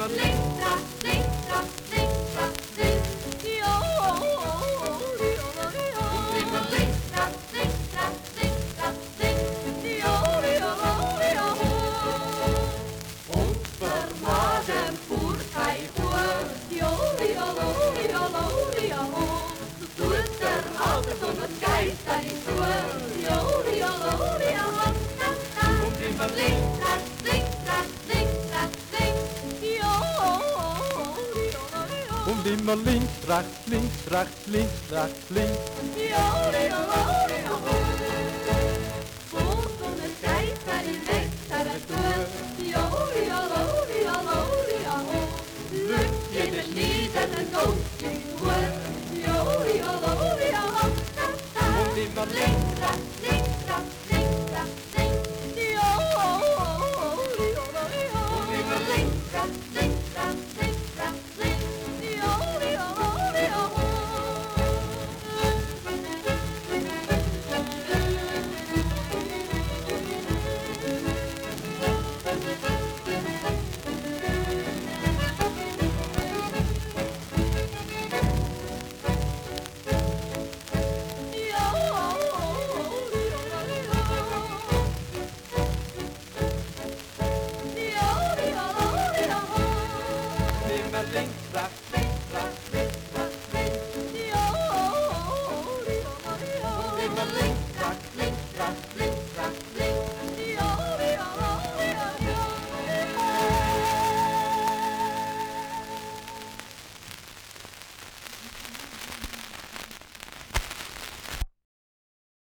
links, rechts, links, rechts, links, rechts, links. Driemaal links, rechts, links, rechts, links, rechts, links. Und vermaden voert hij voor. Zo doet altijd om het geist aan die toer. Und driemaal links, rechts, links, rechts, links, rechts, links. Und immer links, rechts, links, rechts, links, rechts, links.